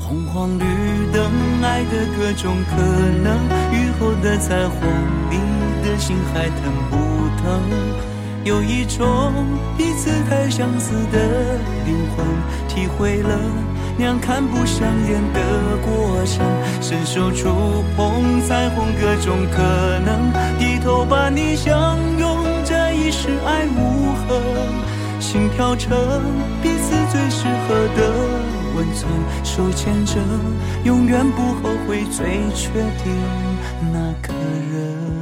红黄绿灯，爱的各种可能，雨后的彩虹，你的心还疼不疼？有一种彼此太相似的灵魂，体会了两看不上眼的过程，伸手触碰彩虹各种可能，低头把你相拥，这一世爱无痕，心跳成彼此最适合的温存，手牵着永远不后悔，最确定那个人。